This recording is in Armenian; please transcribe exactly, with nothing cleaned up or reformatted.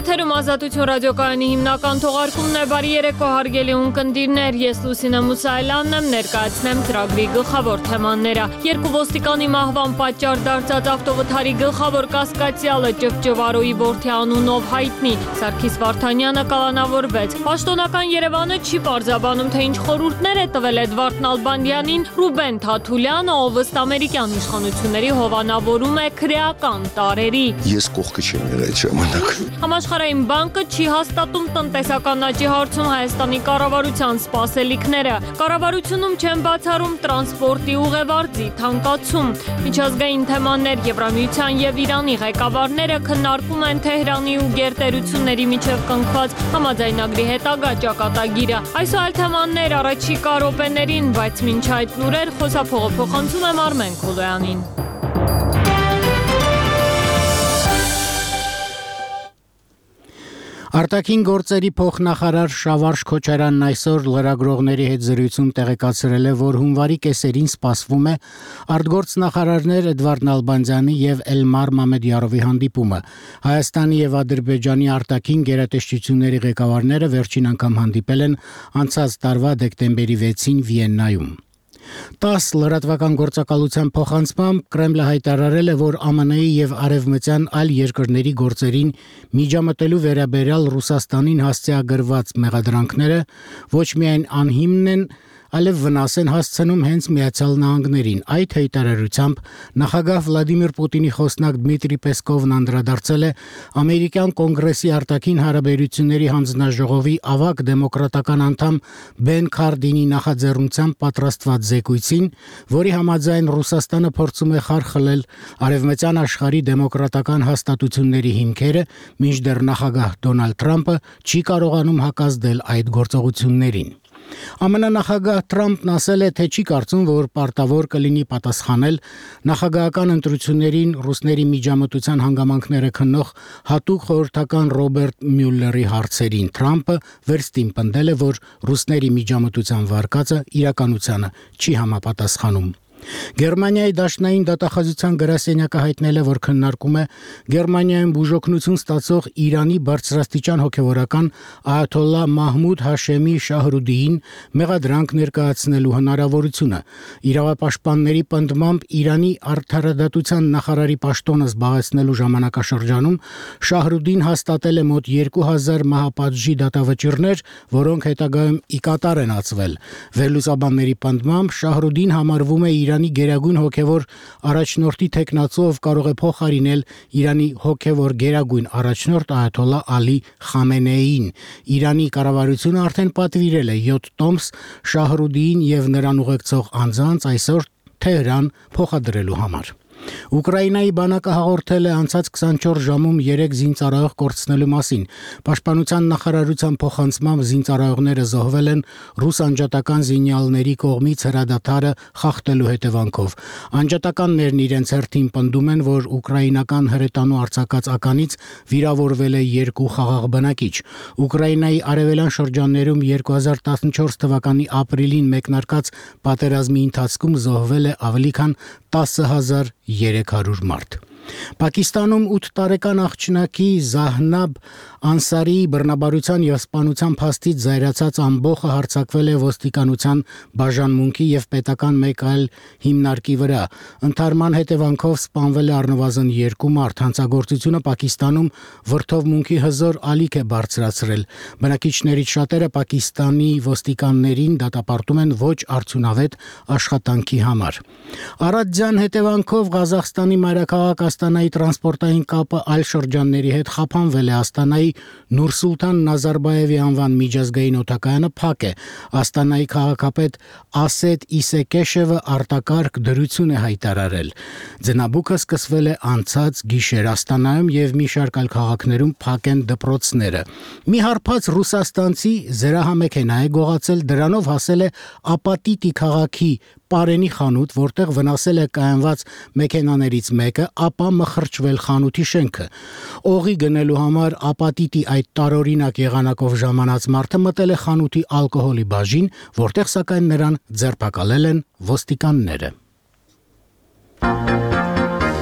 Եթերում Ազատություն ռադիոկայանի հիմնական թողարկումն է, բարի երեկո հարգելի ունկնդիրներ, ես Լուսինե Մուսայելյանն եմ, ներկայացնեմ ծրագրի գլխավոր թեմաները։ Երկու ոստիկանի մահվան պատճառ դարձած ավտովթարի գլխավոր կասկածյալը Ճվճվարոյի որդի անունով հայտնի, Սարգիս Վարդանյանը կալանավորվեց։ Պաշտոնական Երևանը չի պարզաբանում, թե ինչ խորհուրդներ է տվել Էդվարդ Նալբանդյանին Ռուբեն Թաթուլյանը, ով ըստ ամերիկյան իշխանությունների հովանավորում է քրեական տարրերի։ Ես կողքը չեմ եղել այդ ժամանակ։ Համաշխարհային բանկը չի հաստատում տնտեսական աճի հարցում Հայաստանի կառավարության սպասելիքները։ Կառավարությունում չեն բացառում տրանսպորտի ուղևորձի թանկացում։ Միջազգային թեմաներ Եվրամիության եւ Իրանի ղեկավարները քննարկում են Թեհրանի ու գերտերությունների միջև կնքված համաձայնագրի հետագա ճակատագիրը։ Այսօր թեմաներ առաջիկա րոպեներին, բայց մինչ այդ լուրեր խոսափողը փոխանցում եմ Արմեն Քոլոյանին։ Արտաքին գործերի փոխնախարար Շավարշ Քոչարյանն այսօր լրագրողների հետ զրույցում տեղեկացրել է, որ հունվարի կեսերին սպասվում է արտգործնախարարներ Էդվարդ Նալբանդյանի եւ Էլմար Մամեդյարովի հանդիպումը։ Հայաստանի եւ Ադրբեջանի արտաքին գերատեսչությունների ղեկավարները վերջին անգամ հանդիպել են անցած տարվա դեկտեմբերի վեցին Վիեննայում։ տաս լրատվական գործակալության փոխանցմամբ Կրեմլը հայտարարել է, որ ԱՄՆ-ի եւ արևմտյան այլ երկրների գործերին միջամտելու վերաբերյալ Ռուսաստանին հասցեագրված մեղադրանքները ոչ միայն անհիմն են, այլև վնաս են հասցնում հենց Միացյալ Նահանգներին։ Այդ հայտարարությամբ նախագահ Վլադիմիր Պուտինի խոսնակ Դմիտրի Պեսկովն անդրադարձել է ամերիկյան կոնգրեսի արտաքին հարաբերությունների հանձնաժողովի ավագ դեմոկրատական անդամ Բեն Քարդինի նախաձեռնությամբ պատրաստված զեկույցին, որի համաձայն Ռուսաստանը փորձում է խարխլել արևմտյան աշխարհի դեմոկրատական հաստատությունների հիմքերը, մինչդեռ նախագահ Դոնալդ Թրամփը չի կարողանում հակազդել այդ գործողություններին։ ԱՄՆ նախագահ Թրամփն ասել է, թե չի կարծում, որ պարտավոր կլինի պատասխանել նախագահական ընտրություններին ռուսների միջամտության հանգամանքները քննող հատուկ խորհրդական Ռոբերտ Մյուլլերի հարցերին։ Թրամփը վերստին պնդել է, որ ռուսների միջամտության վարկածը իրականությանը չի համապատասխանում։ Գերմանիայի դաշնային դատախազության գրասենյակը հայտնել է, որ քննարկում է Գերմանիայում բուժօգնություն ստացող Իրանի բարձրաստիճան հոգևորական այաթոլլա Մահմուդ Հաշեմի Շահրուդիին մեղադրանք ներկայացնելու հնարավորությունը։ Իրավապաշտպանների պնդմամբ Իրանի արդարադատության նախարարի պաշտոնը զբաղեցնելու ժամանակաշրջանում Շահրուդին հաստատել է մոտ երկու հազար մահապատժի դատավճիռներ, որոնք հետագայում ի կատար են ածվել։ Վերլուծաբանների պնդմամբ Շահրուդին համարվում է Իրանի գերագույն հոգևոր առաջնորդի թեկնածով, կարող է փոխարինել Իրանի հոգևոր գերագույն առաջնորդ այաթոլլա Ալի Խամենեիին։ Իրանի կառավարությունը արդեն պատվիրել է յոթ տոմս Շահրուդիին եւ նրան ուղեկցող անձանց այսօր Թեհրան փոխադրելու համար։ Ուկրաինայի բանակը հաղորդել է անցած քսանչորս ժամում երեք զինծառայող կորցնելու մասին։ Պաշտպանության նախարարության փոխանցմամբ զինծառայողները զոհվել են ռուս անջատական զինյալների կողմից հրադադարը խախտելու հետևանքով։ Անջատականներն իրենց հերթին պնդում են, որ ուկրաինական հրետանու արձակած ականից վիրավորվել է երկու խաղաղ բնակիչ։ Ուկրաինայի արևելյան շրջաններում երկու հազար տասնչորս թվականի ապրիլին մեկնարկած պատերազմի ընթացքում զոհվել է ավելի քան տասը հազար երեք հարյուր մարդ։ Պակիստանում ութ տարեկան աղջնակի Զահնաբ Անսարիի բռնաբարության եւ սպանության փաստից զայրացած ամբոխը հարձակվել է ոստիկանության բաժանմունքի եւ պետական մեկ այլ հիմնարկի վրա։ Ընթարման հետևանքով սպանվել է առնվազն երկու մարդ։ Հանցագործությունը Պակիստանում վրդովմունքի հզոր ալիք է բարձրացրել։ Բնակիչներից շատերը Պակիստանի ոստիկաններին դատապարտում են ոչ արդյունավետ աշխատանքի համար։ Արադյան հետևանքով Ղազախստանի մայրաքաղաք Աստանայի տրանսպորտային կապը այլ շրջանների հետ խափանվել է։ Աստանայի Նուրսուլտան Նազարբայևի անվան միջազգային օդակայանը փակ է։ Աստանայի քաղաքապետ Ասետ Իսեկեշևը արտակարգ դրություն է հայտարարել։ Ձնաբուկը սկսվել է անցած գիշեր Աստանայում եւ մի շարք այլ քաղաքներում փակ են դպրոցները։ Մի հարբած ռուսաստանցի զրահամեքենա է գողացել, դրանով հասել է Ապատիտի քաղաքի Պարենի խանութ, որտեղ վնասել է կայանված մեքենաներից մեկը, ապա մխրճվել խանութի շենքը։ Օղի գնելու համար Ապատիտի այդ տարօրինակ եղանակով ժամանած մարդը մտել է խանութի ալկոհոլի բաժին, որտեղ սակայն նրան ձերբակալել են ոստիկանները։